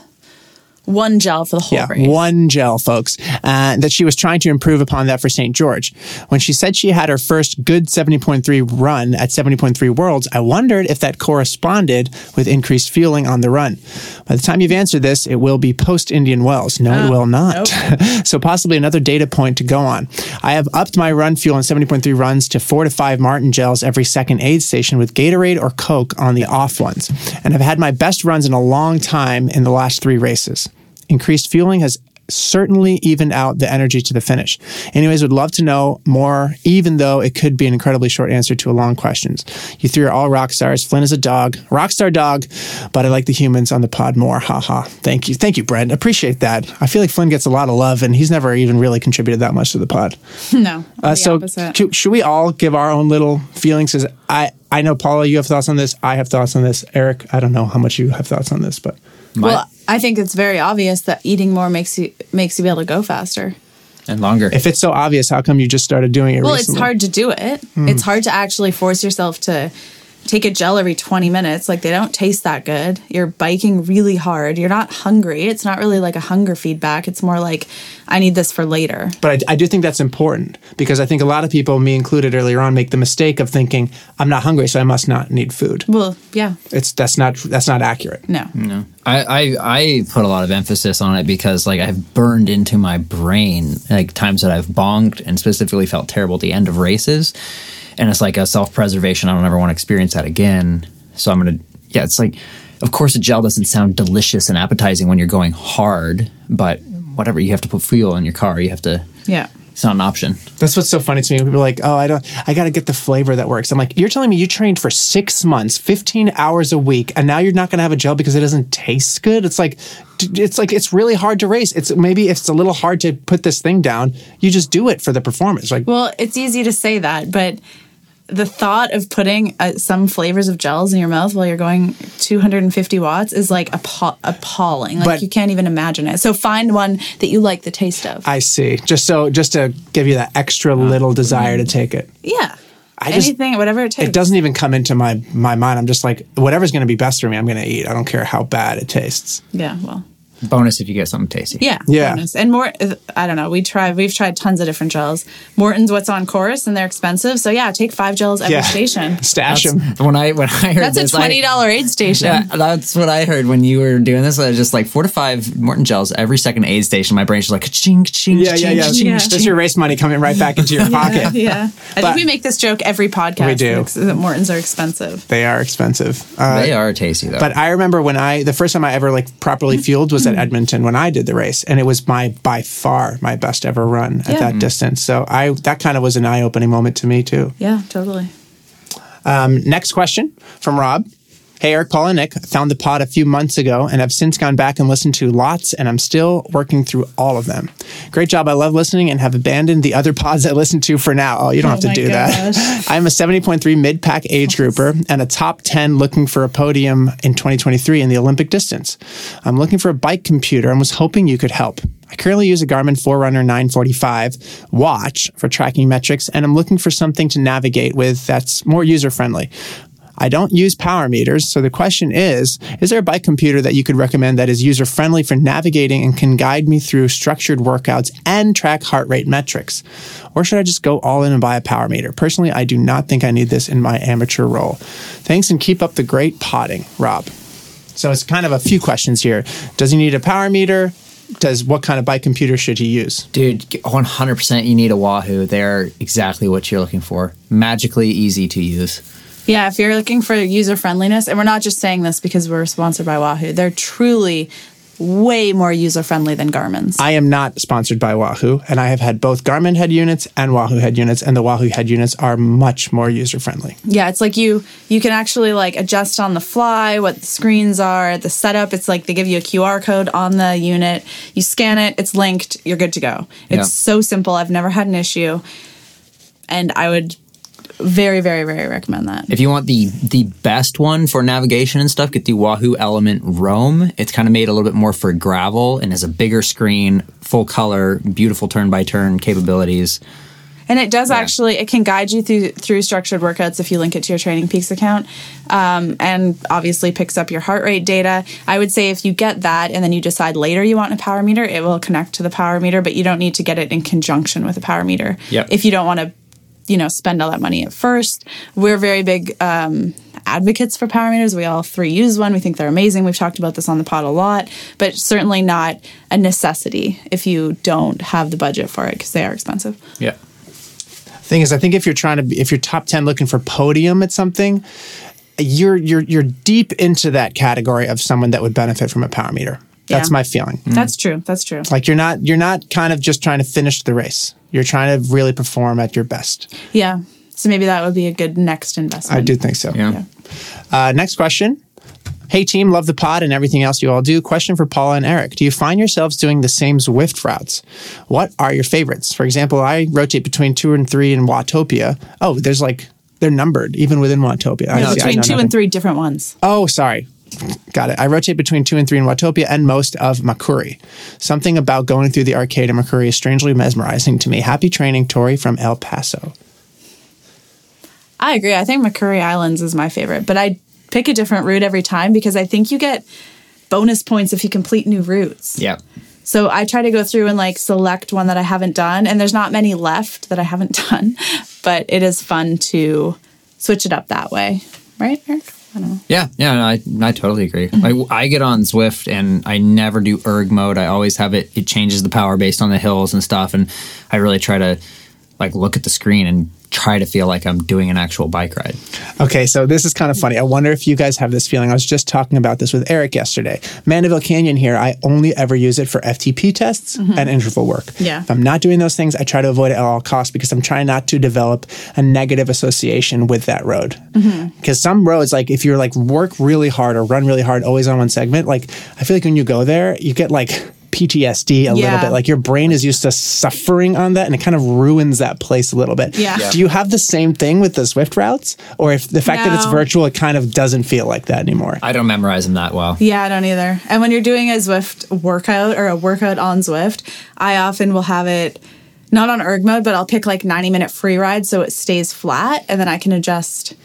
1 gel for the whole race. 1 gel, folks. That she was trying to improve upon that for St. George. When she said she had her first good 70.3 run at 70.3 Worlds, I wondered if that corresponded with increased fueling on the run. By the time you've answered this, it will be post-Indian Wells. No, it will not. Nope. So possibly another data point to go on. I have upped my run fuel on 70.3 runs to 4 to 5 Martin gels every second aid station with Gatorade or Coke on the off ones. And I've had my best runs in a long time in the last 3 races. Increased fueling has certainly evened out the energy to the finish. Anyways, would love to know more, even though it could be an incredibly short answer to a long question. You 3 are all rock stars. Flynn is a dog, rock star dog, but I like the humans on the pod more. Haha. Thank you, Brent. Appreciate that. I feel like Flynn gets a lot of love, and he's never even really contributed that much to the pod. No. So should we all give our own little feelings? Because I know, Paula, you have thoughts on this. I have thoughts on this. Eric, I don't know how much you have thoughts on this, but... Well, I think it's very obvious that eating more makes you be able to go faster. And longer. If it's so obvious, how come you just started doing it recently? Well, it's hard to do it. It's hard to actually force yourself to take a gel every 20 minutes. They don't taste that good. You're biking really hard. You're not hungry. It's not really like a hunger feedback. It's more like, I need this for later. But I do think that's important because I think a lot of people, me included earlier on, make the mistake of thinking, I'm not hungry, so I must not need food. Well, yeah. That's not accurate. No. I put a lot of emphasis on it because I've burned into my brain times that I've bonked and specifically felt terrible at the end of races. And it's like a self-preservation. I don't ever want to experience that again. So I'm going to, it's of course a gel doesn't sound delicious and appetizing when you're going hard, but whatever, you have to put fuel in your car. You have to, it's not an option. That's what's so funny to me. People are like, oh, I got to get the flavor that works. I'm like, you're telling me you trained for 6 months, 15 hours a week, and now you're not going to have a gel because it doesn't taste good? It's really hard to race. It's a little hard to put this thing down. You just do it for the performance. Well, it's easy to say that, but the thought of putting some flavors of gels in your mouth while you're going 250 watts is appalling. You can't even imagine it. So find one that you like the taste of. I see. Just to give you that extra little desire to take it. Yeah. Anything, whatever it takes. It doesn't even come into my mind. I'm just like, whatever's going to be best for me, I'm going to eat. I don't care how bad it tastes. Yeah, well. Bonus if you get something tasty. Yeah. Bonus. And more, I don't know, we've tried tons of different gels. Morton's what's on course, and they're expensive. So take 5 gels every station. Stash them. When I heard that's a $20 aid station. Yeah, that's what I heard when you were doing this. I was just 4 to 5 Morton gels every second aid station. My brain's just ka-ching, ka-ching, ka-ching, ka-ching. That's your race money coming right back into your pocket. Yeah. I think we make this joke every podcast. We do. That Morton's are expensive. They are expensive. They are tasty, though. But I remember when the first time I ever properly fueled was at Edmonton when I did the race, and it was by far my best ever run at that distance. So that kind of was an eye-opening moment to me too. Yeah, totally. Next question from Rob. Hey, Eric, Paul, and Nick. I found the pod a few months ago and have since gone back and listened to lots, and I'm still working through all of them. Great job. I love listening and have abandoned the other pods I listen to for now. Oh, you don't have to do that. I'm a 70.3 mid-pack age grouper and a top 10 looking for a podium in 2023 in the Olympic distance. I'm looking for a bike computer and was hoping you could help. I currently use a Garmin Forerunner 945 watch for tracking metrics, and I'm looking for something to navigate with that's more user-friendly. I don't use power meters, so the question is there a bike computer that you could recommend that is user-friendly for navigating and can guide me through structured workouts and track heart rate metrics? Or should I just go all in and buy a power meter? Personally, I do not think I need this in my amateur role. Thanks, and keep up the great potting, Rob. So it's kind of a few questions here. Does he need a power meter? What kind of bike computer should he use? Dude, 100% you need a Wahoo. They're exactly what you're looking for. Magically easy to use. Yeah, if you're looking for user friendliness, and we're not just saying this because we're sponsored by Wahoo, they're truly way more user friendly than Garmin's. I am not sponsored by Wahoo, and I have had both Garmin head units and Wahoo head units, and the Wahoo head units are much more user friendly. Yeah, it's like you can actually like adjust on the fly what the screens are, the setup. It's like they give you a QR code on the unit. You scan it, it's linked, you're good to go. It's so simple. I've never had an issue, and I would very, very, very recommend that. If you want the best one for navigation and stuff, get the Wahoo Element Roam. It's kind of made a little bit more for gravel and has a bigger screen, full color, beautiful turn-by-turn capabilities. And it does actually, it can guide you through structured workouts if you link it to your Training Peaks account, and obviously picks up your heart rate data. I would say if you get that and then you decide later you want a power meter, it will connect to the power meter, but you don't need to get it in conjunction with a power meter. Yep. If you don't want to spend all that money at first. We're very big advocates for power meters. We all three use one. We think they're amazing. We've talked about this on the pod a lot, but certainly not a necessity if you don't have the budget for it because they are expensive. Yeah. Thing is, I think if you're top 10 looking for podium at something, you're deep into that category of someone that would benefit from a power meter. That's my feeling. That's true. That's true. Like you're not kind of just trying to finish the race. You're trying to really perform at your best. Yeah. So maybe that would be a good next investment. I do think so. Yeah. Next question. Hey team, love the pod and everything else you all do. Question for Paula and Eric. Do you find yourselves doing the same Zwift routes? What are your favorites? For example, I rotate between 2 and 3 in Watopia. Oh, they're numbered even within Watopia. No, between 2 and 3 different ones. Oh, sorry. Got it. I rotate between 2 and 3 in Watopia and most of Makuri. Something about going through the arcade in Makuri is strangely mesmerizing to me. Happy training, Tori from El Paso. I agree. I think Makuri Islands is my favorite, but I pick a different route every time because I think you get bonus points if you complete new routes. Yeah. So I try to go through and select one that I haven't done, and there's not many left that I haven't done, but it is fun to switch it up that way. Right, Eric? I don't know. Yeah, no, I totally agree. I get on Zwift and I never do erg mode. I always have it changes the power based on the hills and stuff, and I really try to look at the screen and try to feel like I'm doing an actual bike ride. Okay, so this is kind of funny. I wonder if you guys have this feeling. I was just talking about this with Eric yesterday. Mandeville Canyon here, I only ever use it for FTP tests and interval work. Yeah. If I'm not doing those things, I try to avoid it at all costs because I'm trying not to develop a negative association with that road. Because some roads, if you're work really hard or run really hard always on one segment, I feel like when you go there, you get PTSD a little bit. Your brain is used to suffering on that, and it kind of ruins that place a little bit. Yeah. Do you have the same thing with the Zwift routes? Or if the fact that it's virtual, it kind of doesn't feel like that anymore? I don't memorize them that well. Yeah, I don't either. And when you're doing a Zwift workout or a workout on Zwift, I often will have it not on erg mode, but I'll pick 90-minute free ride so it stays flat, and then I can adjust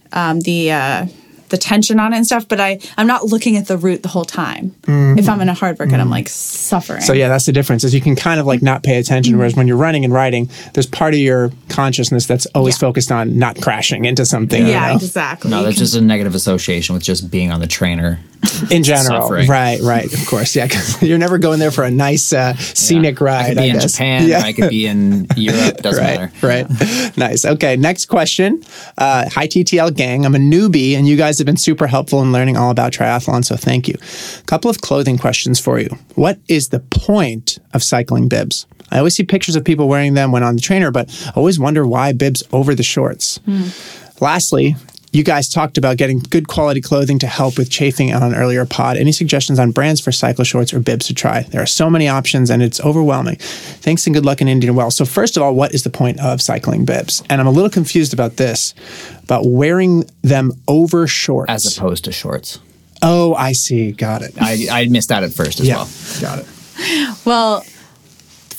the tension on it and stuff, but I'm not looking at the route the whole time. If I'm in a hard workout, I'm suffering. So yeah, that's the difference is you can kind of not pay attention, whereas when you're running and riding, there's part of your consciousness that's always focused on not crashing into something. Yeah, exactly. No, that's just a negative association with just being on the trainer. In general. Suffering. Right, of course. Yeah, because you're never going there for a nice scenic ride. I could be in Japan, or I could be in Europe, doesn't matter. Right. Nice. Okay, next question. Hi TTL gang, I'm a newbie and you guys have been super helpful in learning all about triathlon, so thank you. A couple of clothing questions for you. What is the point of cycling bibs? I always see pictures of people wearing them when on the trainer, but I always wonder why bibs over the shorts. Lastly, you guys talked about getting good quality clothing to help with chafing on an earlier pod. Any suggestions on brands for cycle shorts or bibs to try? There are so many options and it's overwhelming. Thanks and good luck in Indian Wells. So first of all, what is the point of cycling bibs? And I'm a little confused about this, about wearing them over shorts. As opposed to shorts. Oh, I see. Got it. I missed that at first as well. Got it. Well,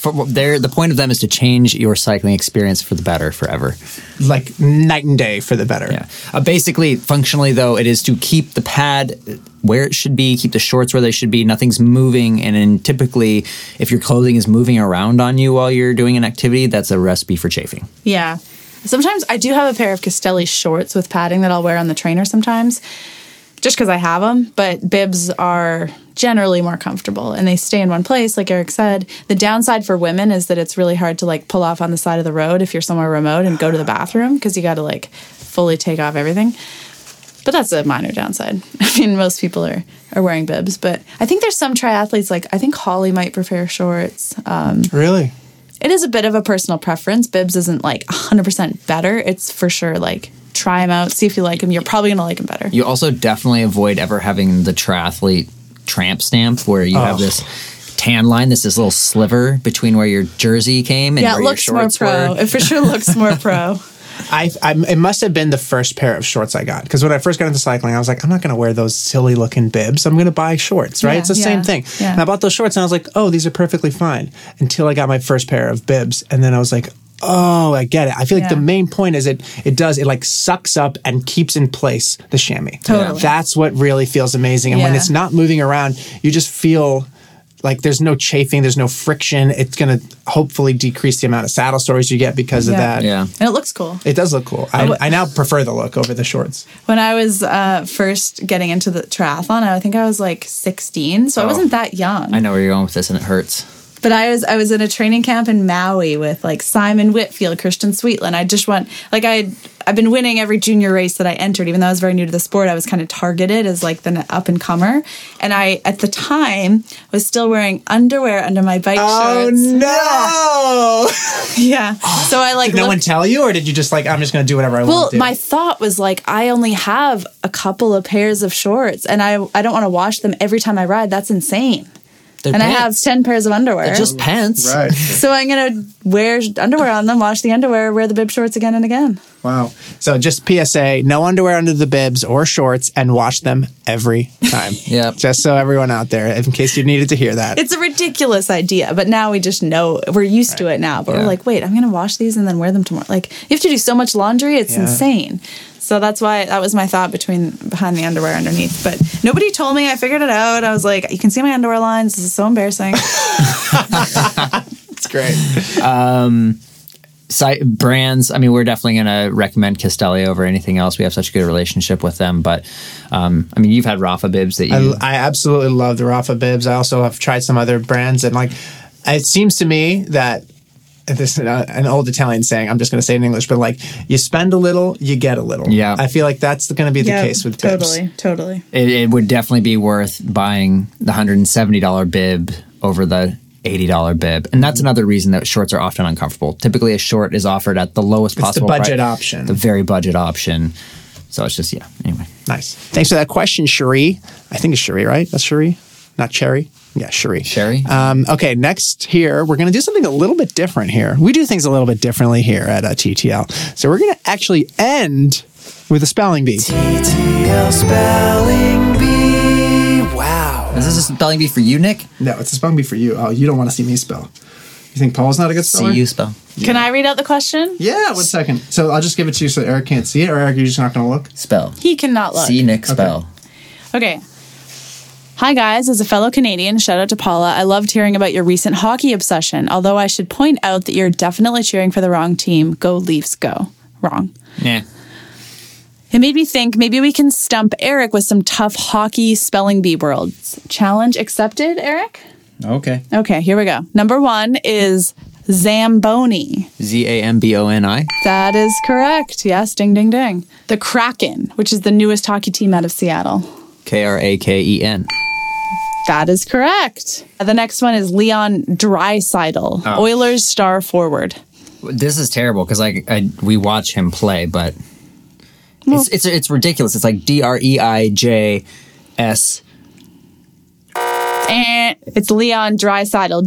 the point of them is to change your cycling experience for the better forever. Like night and day for the better. Yeah. Basically, functionally, though, it is to keep the pad where it should be, keep the shorts where they should be, nothing's moving. And then typically, if your clothing is moving around on you while you're doing an activity, that's a recipe for chafing. Yeah. Sometimes I do have a pair of Castelli shorts with padding that I'll wear on the trainer sometimes, just because I have them. But bibs are generally more comfortable and they stay in one place, like Eric said. The downside for women is that it's really hard to like pull off on the side of the road if you're somewhere remote and go to the bathroom because you got to like fully take off everything. But that's a minor downside. I mean, most people are wearing bibs, but I think there's some triathletes, like I think Holly might prefer shorts. Really? It is a bit of a personal preference. Bibs isn't like 100% better. It's for sure like try them out, see if you like them. You're probably going to like them better. You also definitely avoid ever having the triathlete tramp stamp where you have this tan line, this little sliver between where your jersey came and where your shorts were. Yeah, it looks more pro. It for sure looks more pro. It must have been the first pair of shorts I got, because when I first got into cycling, I was like, I'm not going to wear those silly looking bibs. I'm going to buy shorts, right? It's the same thing. Yeah. And I bought those shorts and I was like, oh, these are perfectly fine, until I got my first pair of bibs. And then I was like, oh, I get it. I feel like the main point is it like sucks up and keeps in place the chamois. Totally. That's what really feels amazing. And when it's not moving around, you just feel like there's no chafing, there's no friction. It's going to hopefully decrease the amount of saddle stories you get because of that. Yeah. And it looks cool. It does look cool. I now prefer the look over the shorts. When I was first getting into the triathlon, I think I was like 16, so I wasn't that young. I know where you're going with this, and it hurts. But I was in a training camp in Maui with like Simon Whitfield, Christian Sweetland. I just went like I've been winning every junior race that I entered, even though I was very new to the sport. I was kind of targeted as like the up and comer, and I at the time was still wearing underwear under my bike shorts. Oh no! Yeah. So I like. Did no one tell you, or did you just like I'm just going to do whatever I want to do? Well, my thought was like I only have a couple of pairs of shorts, and I don't want to wash them every time I ride. That's insane. They're and pants. I have 10 pairs of underwear. They're just pants. Right. So I'm going to wear underwear on them, wash the underwear, wear the bib shorts again and again. Wow. So just PSA, no underwear under the bibs or shorts, and wash them every time. Yep. Just so everyone out there, in case you needed to hear that. It's a ridiculous idea, but now we just know, we're used to it now. But we're like, wait, I'm going to wash these and then wear them tomorrow. Like, you have to do so much laundry, it's insane. So that's why that was my thought behind the underwear underneath. But nobody told me. I figured it out. I was like, you can see my underwear lines. This is so embarrassing. It's great. Brands, I mean, we're definitely going to recommend Castelli over anything else. We have such a good relationship with them. But, I mean, you've had Rafa bibs that you... I absolutely love the Rafa bibs. I also have tried some other brands. And, like, it seems to me that this is an old Italian saying, I'm just going to say it in English, but like you spend a little, you get a little. Yeah. I feel like that's going to be the case with bibs. Totally. It would definitely be worth buying the $170 bib over the $80 bib. And that's another reason that shorts are often uncomfortable. Typically a short is offered at the lowest possible price. It's the budget option. The very budget option. So it's just, anyway. Nice. Thanks for that question, Cherie. I think it's Cherie, right? That's Cherie? Not Cherry? Yeah, Cherie. Sherry? Okay, next here, we're going to do something a little bit different here. We do things a little bit differently here at TTL. So we're going to actually end with a spelling bee. TTL spelling bee. Wow. Is this a spelling bee for you, Nick? No, it's a spelling bee for you. Oh, you don't want to see me spell. You think Paul's not a good speller? See you spell. Yeah. Can I read out the question? Yeah, 1 second. So I'll just give it to you so Eric can't see it, or Eric, you're just not going to look? Spell. He cannot look. See Nick spell. Okay. Hi guys, as a fellow Canadian, shout out to Paula. I loved hearing about your recent hockey obsession, although I should point out that you're definitely cheering for the wrong team. Go Leafs, go. Wrong. Yeah. It made me think maybe we can stump Eric with some tough hockey spelling bee words. Challenge accepted, Eric? Okay. Okay, here we go. Number 1 is Zamboni. Zamboni. That is correct. Yes, ding, ding, ding. The Kraken, which is the newest hockey team out of Seattle. Kraken. That is correct. The next one is Leon Draisaitl, Oilers star forward. This is terrible because we watch him play, but it's ridiculous. It's like Dreijs. And it's Leon Draisaitl,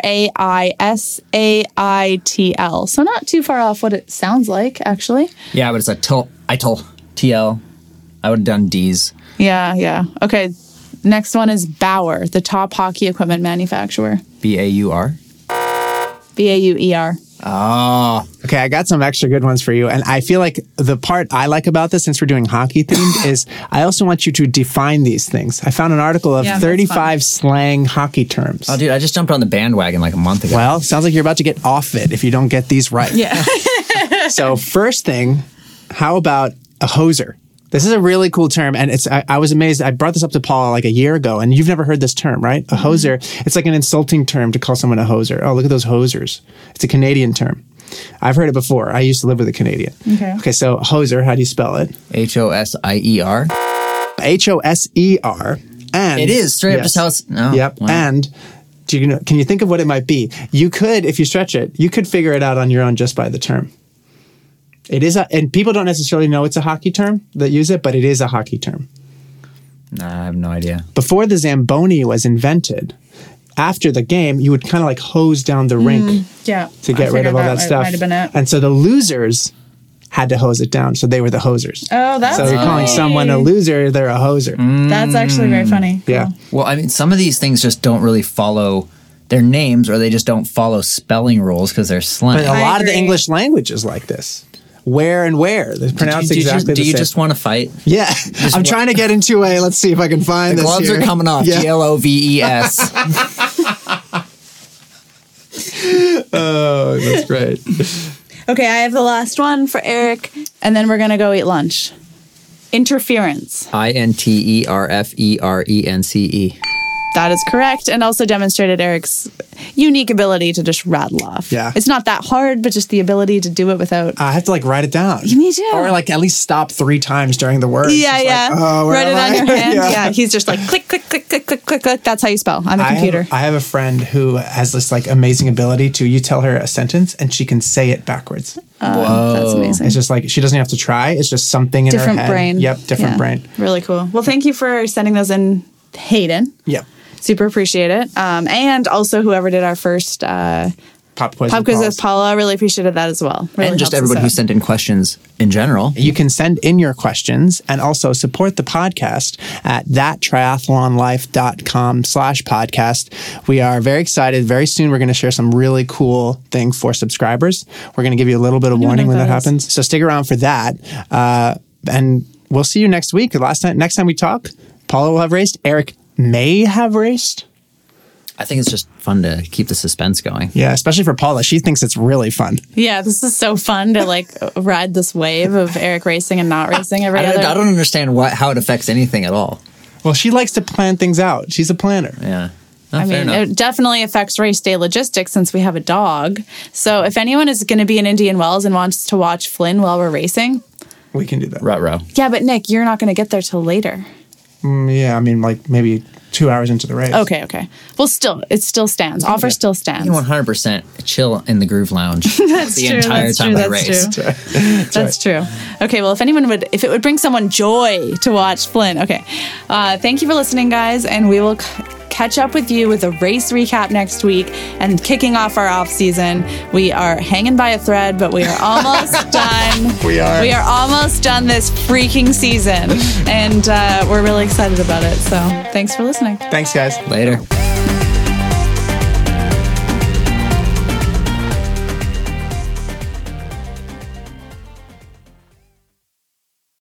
Draissaitl. So not too far off what it sounds like, actually. Yeah, but it's a TL. I would have done D's. Yeah. Okay. Next one is Bauer, the top hockey equipment manufacturer. Baur. Bauer. Oh, Okay, I got some extra good ones for you. And I feel like the part I like about this, since we're doing hockey themed, is I also want you to define these things. I found an article of Yeah, that's 35 slang hockey terms. oh, dude, I just jumped on the bandwagon like a month ago. Well, sounds like you're about to get off it if you don't get these right. Yeah. So first thing, how about a hoser? This is a really cool term, and I was amazed. I brought this up to Paula like a year ago, and you've never heard this term, right? A hoser. It's like an insulting term to call someone a hoser. Oh, look at those hosers. It's a Canadian term. I've heard it before. I used to live with a Canadian. Okay, so hoser, how do you spell it? Hosier. Hoser. And It is straight up just how it's. No. Yep. Wow. And can you think of what it might be? You could, if you stretch it, you could figure it out on your own just by the term. It is, and people don't necessarily know it's a hockey term that use it, but it is a hockey term. Nah, I have no idea. Before the Zamboni was invented, after the game, you would kind of like hose down the rink Yeah. to get rid of all that stuff. Might have been it. And so the losers had to hose it down, so they were the hosers. Oh, that's So you're calling funny. someone a loser, they're a hoser. That's actually very funny. Yeah. Well, I mean, some of these things just don't really follow their names, or they just don't follow spelling rules because they're slang. But a I lot of the agree. English language is like this. Where and where. They're pronounced exactly Do the you same. just want to fight? Yeah. I'm trying to get into a, let's see if I can find The this gloves here. are coming off. Yeah. GLOVES. Oh, that's great. Okay, I have the last one for Eric, and then we're going to go eat lunch. Interference. INTERFERENCE. That is correct, and also demonstrated Eric's unique ability to just rattle off. Yeah. It's not that hard, but just the ability to do it without... I have to like write it down. Me too. Or like at least stop 3 times during the word. Yeah, yeah. Write it on your hand. Yeah. Yeah, he's just like click, click, click, click, click, click, click. That's how you spell. I'm a computer. I have a friend who has this like amazing ability to, you tell her a sentence and she can say it backwards. That's amazing. It's just like, she doesn't have to try. It's just something in Different her head. brain. Yep, different Yeah. brain. Really cool. Well, thank you for sending those in, Hayden. Yep. Super appreciate it. And also whoever did our first Pop quiz. pop with quiz Paul. with Paula, really appreciated that as well. Really And just helps us everyone who out. sent in questions in general. You can send in your questions and also support the podcast at thattriathlonlife.com/podcast. We are very excited. Very soon, we're going to share some really cool thing for subscribers. We're going to give you a little bit of warning when that happens. So stick around for that. And we'll see you next week. Next time we talk, Paula will have raced. Eric may have raced. I think it's just fun to keep the suspense going. Yeah, especially for Paula. She thinks it's really fun. Yeah, this is so fun to like ride this wave of Eric racing and not racing every I other. don't understand how it affects anything at all. Well, she likes to plan things out. She's a planner. Yeah. No, I fair mean, enough. it definitely affects race day logistics since we have a dog. So if anyone is going to be in Indian Wells and wants to watch Flynn while we're racing, We can do that. Ruh-roh. yeah, but Nick, you're not going to get there till later. Yeah, I mean, like maybe 2 hours into the race. Okay. Well, still, it still stands. Offer still stands. You can 100% chill in the Groove Lounge the true, entire that's time true, I that's race. true. That's true. Okay, well, if it would bring someone joy to watch Flynn. Okay, thank you for listening, guys, and we will catch up with you with a race recap next week and kicking off our off season. We are hanging by a thread, but we are almost done. We are. We are almost done this freaking season, and we're really excited about it. So, thanks for listening. Thanks, guys. Later.